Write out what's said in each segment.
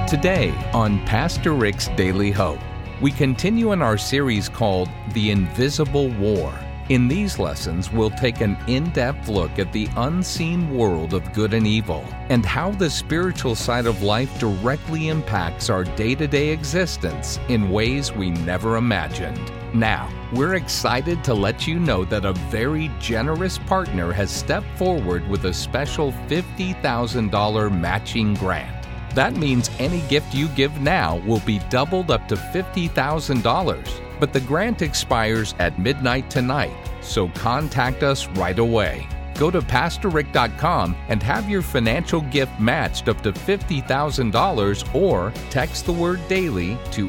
Today on Pastor Rick's Daily Hope, we continue in our series called The Invisible War. In these lessons, we'll take an in-depth look at the unseen world of good and evil and how the spiritual side of life directly impacts our day-to-day existence in ways we never imagined. Now, we're excited to let you know that a very generous partner has stepped forward with a special $50,000 matching grant. That means any gift you give now will be doubled up to $50,000. But the grant expires at midnight tonight, so contact us right away. Go to PastorRick.com and have your financial gift matched up to $50,000 or text the word DAILY to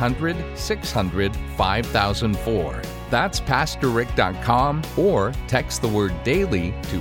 800-600-5004. That's PastorRick.com or text the word DAILY to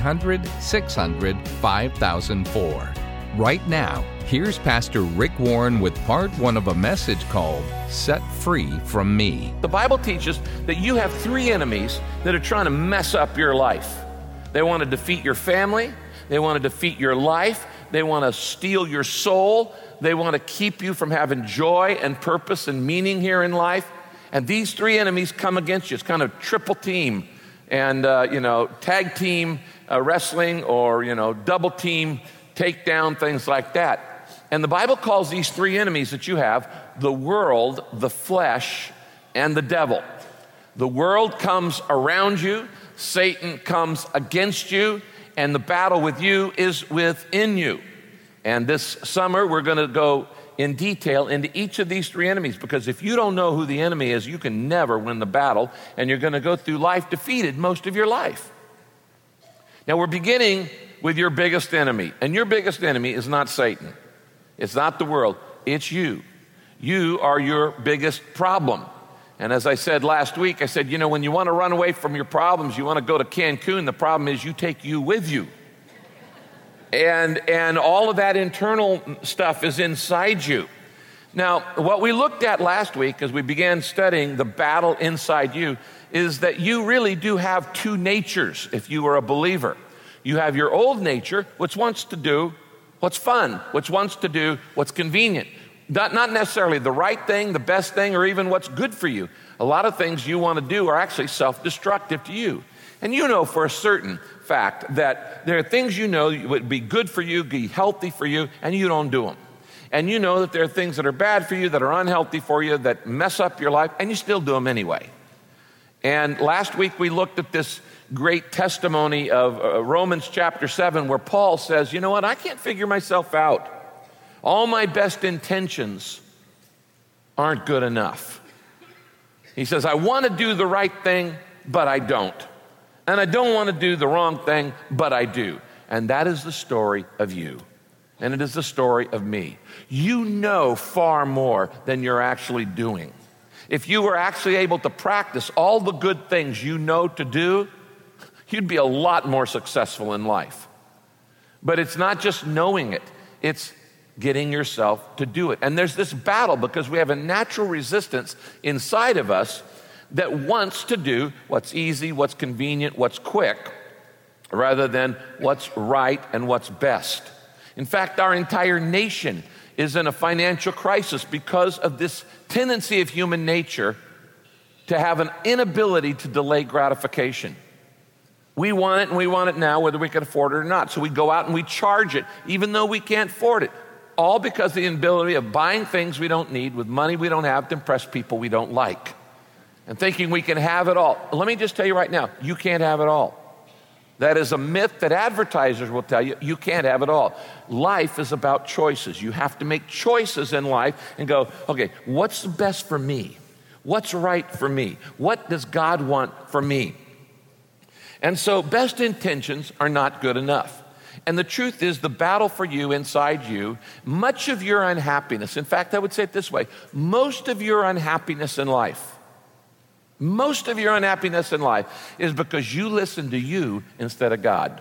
800-600-5004. Right now, here's Pastor Rick Warren with part one of a message called Set Free from Me. The Bible teaches that you have three enemies that are trying to mess up your life. They want to defeat your family. They want to defeat your life. They want to steal your soul. They want to keep you from having joy and purpose and meaning here in life. And these three enemies come against you. It's kind of triple team and, tag team wrestling or, double team takedown, things like that. And the Bible calls these three enemies that you have the world, the flesh, and the devil. The world comes around you, Satan comes against you, and the battle with you is within you. And this summer, we're going to go in detail into each of these three enemies, because if you don't know who the enemy is, you can never win the battle, and you're going to go through life defeated most of your life. Now, we're beginning with your biggest enemy, and your biggest enemy is not Satan. It's not the world. It's you. You are your biggest problem. And as I said last week, I said, when you want to run away from your problems, you want to go to Cancun, the problem is you take you with you. And all of that internal stuff is inside you. Now, what we looked at last week as we began studying the battle inside you is that you really do have two natures if you are a believer. You have your old nature, which wants to do what's fun, which wants to do what's convenient. Not necessarily the right thing, the best thing, or even what's good for you. A lot of things you want to do are actually self-destructive to you. And you know for a certain fact that there are things you know would be good for you, be healthy for you, and you don't do them. And you know that there are things that are bad for you, that are unhealthy for you, that mess up your life, and you still do them anyway. And last week we looked at this great testimony of Romans chapter 7, where Paul says, you know what, I can't figure myself out. All my best intentions aren't good enough. He says, I want to do the right thing, but I don't. And I don't want to do the wrong thing, but I do. And that is the story of you. And it is the story of me. You know far more than you're actually doing. If you were actually able to practice all the good things you know to do, you'd be a lot more successful in life. But it's not just knowing it, it's getting yourself to do it. And there's this battle because we have a natural resistance inside of us that wants to do what's easy, what's convenient, what's quick, rather than what's right and what's best. In fact, our entire nation is in a financial crisis because of this tendency of human nature to have an inability to delay gratification. We want it and we want it now, whether we can afford it or not. So we go out and we charge it, even though we can't afford it. All because of the inability of buying things we don't need with money we don't have to impress people we don't like. And thinking we can have it all. Let me just tell you right now, you can't have it all. That is a myth that advertisers will tell you. You can't have it all. Life is about choices. You have to make choices in life and go, okay, what's the best for me? What's right for me? What does God want for me? And so best intentions are not good enough. And the truth is, the battle for you inside you, much of your unhappiness, in fact, I would say it this way, most of your unhappiness in life is because you listen to you instead of God.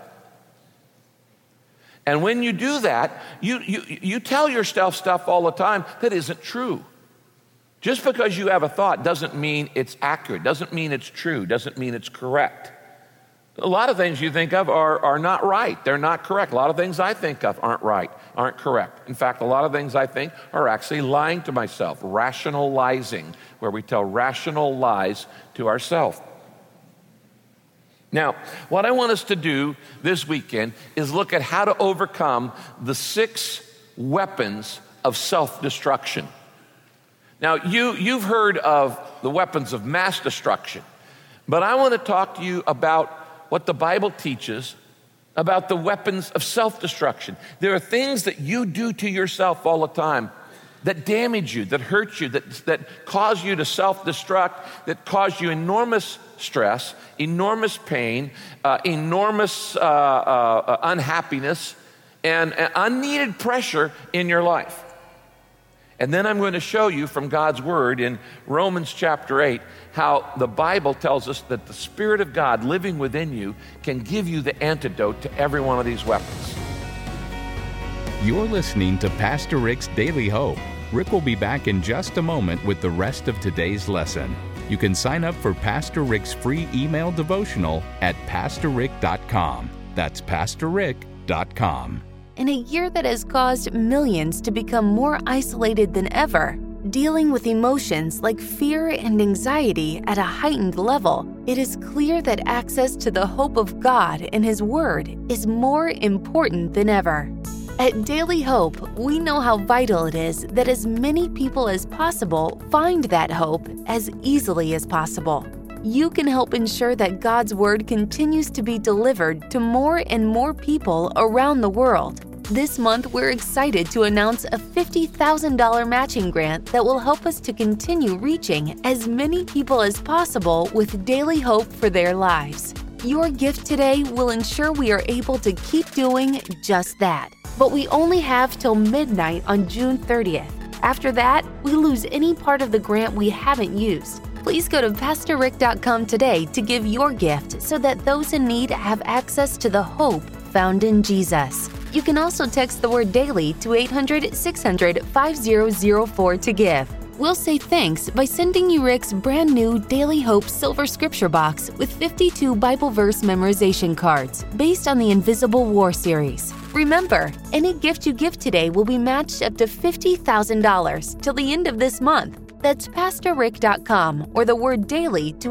And when you do that, you tell yourself stuff all the time that isn't true. Just because you have a thought doesn't mean it's accurate, doesn't mean it's true, doesn't mean it's correct. A lot of things you think of are not right. They're not correct. A lot of things I think of aren't right, aren't correct. In fact, a lot of things I think are actually lying to myself, rationalizing, where we tell rational lies to ourselves. Now, what I want us to do this weekend is look at how to overcome the 6 weapons of self-destruction. Now, you've heard of the weapons of mass destruction, but I want to talk to you about what the Bible teaches about the weapons of self-destruction. There are things that you do to yourself all the time that damage you, that hurt you, that cause you to self-destruct, that cause you enormous stress, enormous pain, enormous unhappiness, and unneeded pressure in your life. And then I'm going to show you from God's Word in Romans chapter 8 how the Bible tells us that the Spirit of God living within you can give you the antidote to every one of these weapons. You're listening to Pastor Rick's Daily Hope. Rick will be back in just a moment with the rest of today's lesson. You can sign up for Pastor Rick's free email devotional at PastorRick.com. That's PastorRick.com. In a year that has caused millions to become more isolated than ever, dealing with emotions like fear and anxiety at a heightened level, it is clear that access to the hope of God and His Word is more important than ever. At Daily Hope, we know how vital it is that as many people as possible find that hope as easily as possible. You can help ensure that God's Word continues to be delivered to more and more people around the world. This month, we're excited to announce a $50,000 matching grant that will help us to continue reaching as many people as possible with daily hope for their lives. Your gift today will ensure we are able to keep doing just that. But we only have till midnight on June 30th. After that, we lose any part of the grant we haven't used. Please go to PastorRick.com today to give your gift so that those in need have access to the hope found in Jesus. You can also text the word DAILY to 800-600-5004 to give. We'll say thanks by sending you Rick's brand new Daily Hope Silver Scripture Box with 52 Bible verse memorization cards based on the Invisible War series. Remember, any gift you give today will be matched up to $50,000 till the end of this month. That's PastorRick.com or the word DAILY to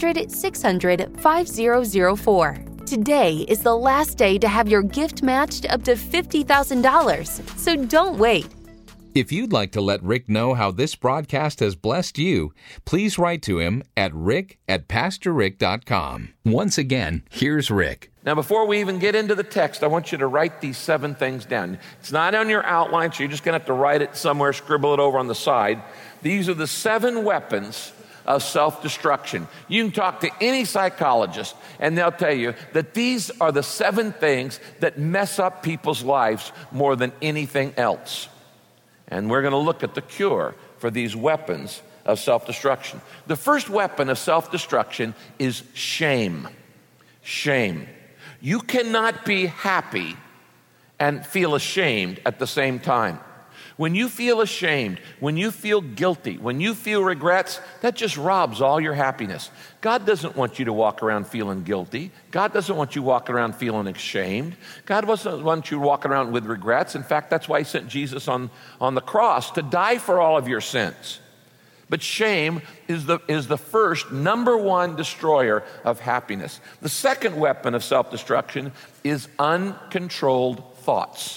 800-600-5004. Today is the last day to have your gift matched up to $50,000, so don't wait. If you'd like to let Rick know how this broadcast has blessed you, please write to him at rick@pastorrick.com. Once again, here's Rick. Now, before we even get into the text, I want you to write these 7 things down. It's not on your outline, so you're just going to have to write it somewhere, scribble it over on the side. These are the 7 weapons of self-destruction. You can talk to any psychologist, and they'll tell you that these are the 7 things that mess up people's lives more than anything else. And we're going to look at the cure for these weapons of self-destruction. The first weapon of self-destruction is shame. Shame. You cannot be happy and feel ashamed at the same time. When you feel ashamed, when you feel guilty, when you feel regrets, that just robs all your happiness. God doesn't want you to walk around feeling guilty. God doesn't want you walking around feeling ashamed. God doesn't want you walking around with regrets. In fact, that's why He sent Jesus on the cross to die for all of your sins. But shame is the first, number one destroyer of happiness. The second weapon of self-destruction is uncontrolled thoughts.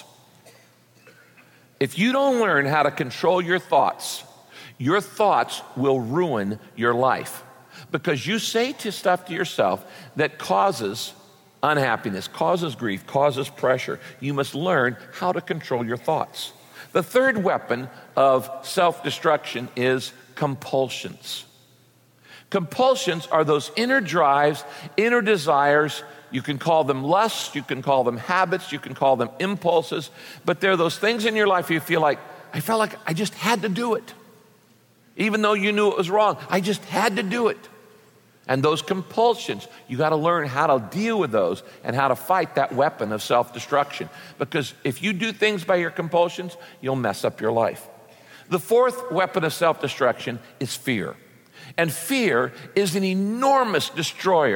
If you don't learn how to control your thoughts will ruin your life. Because you say stuff to yourself that causes unhappiness, causes grief, causes pressure. You must learn how to control your thoughts. The third weapon of self-destruction is compulsions. Compulsions are those inner drives, inner desires. You can call them lusts, you can call them habits, you can call them impulses, but they're those things in your life you feel like, I felt like I just had to do it. Even though you knew it was wrong, I just had to do it. And those compulsions, you got to learn how to deal with those and how to fight that weapon of self-destruction. Because if you do things by your compulsions, you'll mess up your life. The fourth weapon of self-destruction is fear. And fear is an enormous destroyer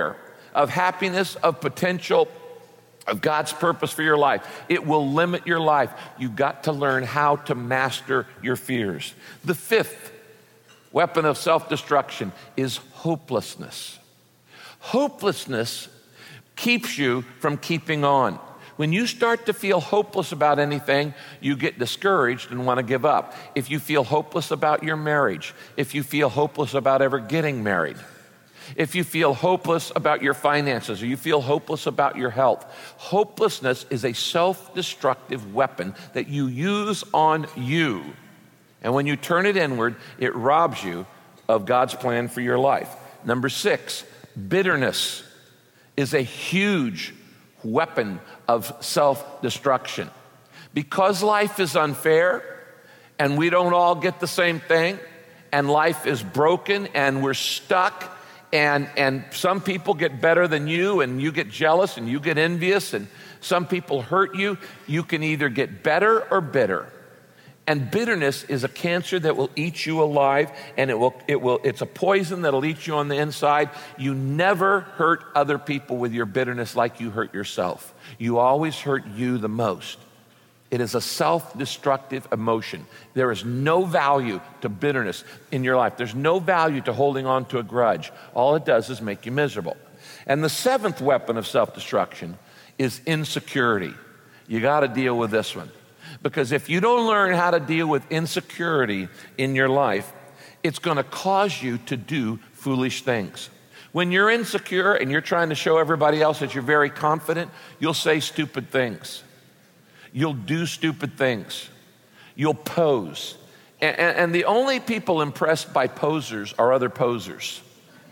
of happiness, of potential, of God's purpose for your life. It will limit your life. You've got to learn how to master your fears. The fifth weapon of self-destruction is hopelessness. Hopelessness keeps you from keeping on. When you start to feel hopeless about anything, you get discouraged and want to give up. If you feel hopeless about your marriage, if you feel hopeless about ever getting married, if you feel hopeless about your finances, or you feel hopeless about your health, hopelessness is a self-destructive weapon that you use on you. And when you turn it inward, it robs you of God's plan for your life. Number 6, bitterness is a huge weapon of self-destruction. Because life is unfair and we don't all get the same thing, and life is broken and we're stuck, and some people get better than you, and you get jealous and you get envious, and some people hurt you, you can either get better or bitter. And bitterness is a cancer that will eat you alive, and it's a poison that'll eat you on the inside. You never hurt other people with your bitterness like you hurt yourself. You always hurt you the most. It is a self-destructive emotion. There is no value to bitterness in your life. There's no value to holding on to a grudge. All it does is make you miserable. And the 7th weapon of self-destruction is insecurity. You got to deal with this one. Because if you don't learn how to deal with insecurity in your life, it's going to cause you to do foolish things. When you're insecure and you're trying to show everybody else that you're very confident, you'll say stupid things. You'll do stupid things. You'll pose. And the only people impressed by posers are other posers.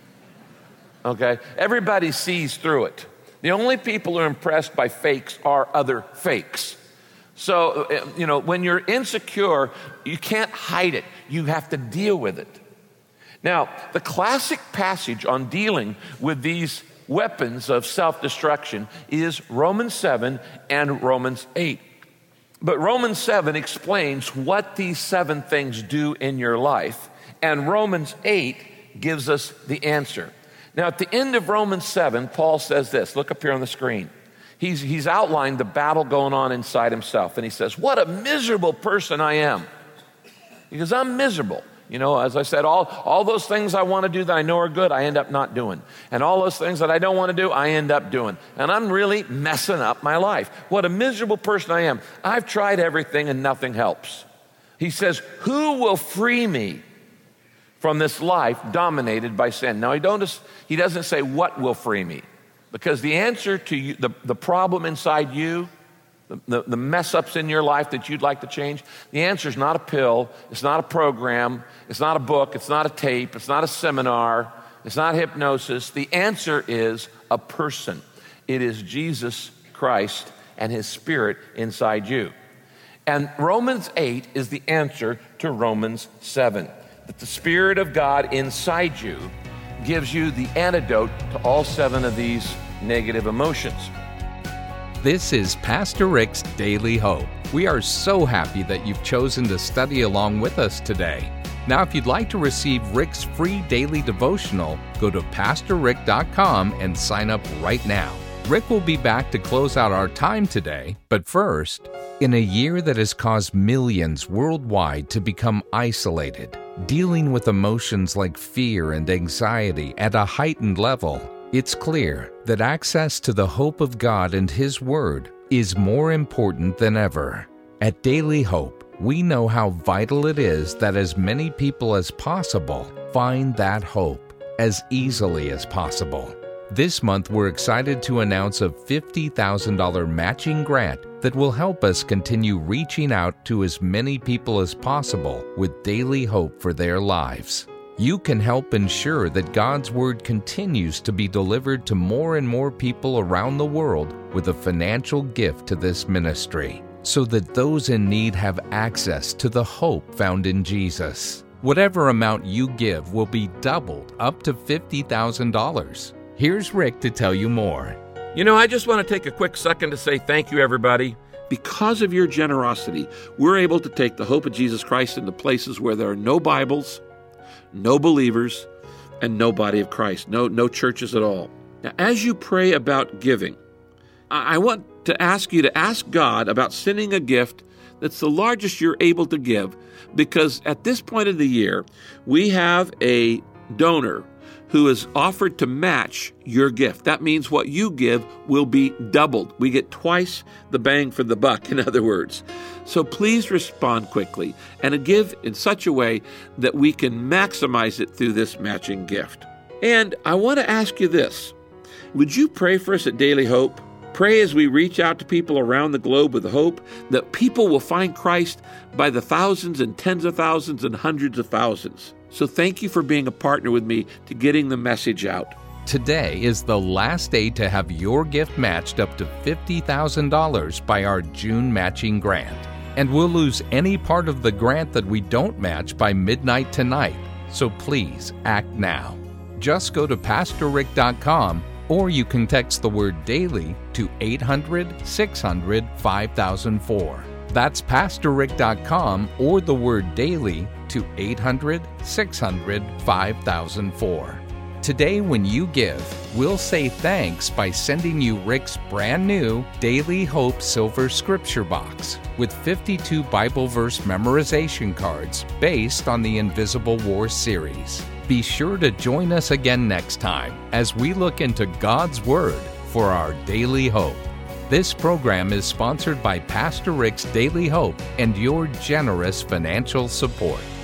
Okay? Everybody sees through it. The only people who are impressed by fakes are other fakes. So, when you're insecure, you can't hide it. You have to deal with it. Now, the classic passage on dealing with these weapons of self-destruction is Romans 7 and Romans 8. But Romans 7 explains what these 7 things do in your life, and Romans 8 gives us the answer. Now, at the end of Romans 7, Paul says this. Look up here on the screen. He's outlined the battle going on inside himself, and he says, what a miserable person I am. Because I'm miserable. As I said, all those things I want to do that I know are good, I end up not doing. And all those things that I don't want to do, I end up doing. And I'm really messing up my life. What a miserable person I am. I've tried everything and nothing helps. He says, who will free me from this life dominated by sin? Now, he doesn't say what will free me. Because the answer to you, the problem inside you, the mess-ups in your life that you'd like to change, the answer is not a pill, it's not a program, it's not a book, it's not a tape, it's not a seminar, it's not hypnosis. The answer is a person. It is Jesus Christ and His Spirit inside you. And Romans 8 is the answer to Romans 7. That the Spirit of God inside you gives you the antidote to all 7 of these negative emotions. This is Pastor Rick's Daily Hope. We are so happy that you've chosen to study along with us today. Now, if you'd like to receive Rick's free daily devotional, go to PastorRick.com and sign up right now. Rick will be back to close out our time today, but first, in a year that has caused millions worldwide to become isolated, dealing with emotions like fear and anxiety at a heightened level, it's clear that access to the hope of God and His Word is more important than ever. At Daily Hope, we know how vital it is that as many people as possible find that hope as easily as possible. This month, we're excited to announce a $50,000 matching grant that will help us continue reaching out to as many people as possible with daily hope for their lives. You can help ensure that God's Word continues to be delivered to more and more people around the world with a financial gift to this ministry, so that those in need have access to the hope found in Jesus. Whatever amount you give will be doubled up to $50,000. Here's Rick to tell you more. I just want to take a quick second to say thank you, everybody. Because of your generosity, we're able to take the hope of Jesus Christ into places where there are no Bibles, no believers, and no body of Christ, no churches at all. Now, as you pray about giving, I want to ask you to ask God about sending a gift that's the largest you're able to give, because at this point of the year, we have a donor who has offered to match your gift. That means what you give will be doubled. We get twice the bang for the buck, in other words. So please respond quickly and give in such a way that we can maximize it through this matching gift. And I want to ask you this. Would you pray for us at Daily Hope? Pray as we reach out to people around the globe with hope that people will find Christ by the thousands and tens of thousands and hundreds of thousands. So thank you for being a partner with me to getting the message out. Today is the last day to have your gift matched up to $50,000 by our June matching grant. And we'll lose any part of the grant that we don't match by midnight tonight. So please act now. Just go to PastorRick.com, or you can text the word DAILY to 800-600-5004. That's PastorRick.com or the word DAILY to 800-600-5004. Today, when you give, we'll say thanks by sending you Rick's brand new Daily Hope Silver Scripture Box with 52 Bible verse memorization cards based on the Invisible War series. Be sure to join us again next time as we look into God's Word for our daily hope. This program is sponsored by Pastor Rick's Daily Hope and your generous financial support.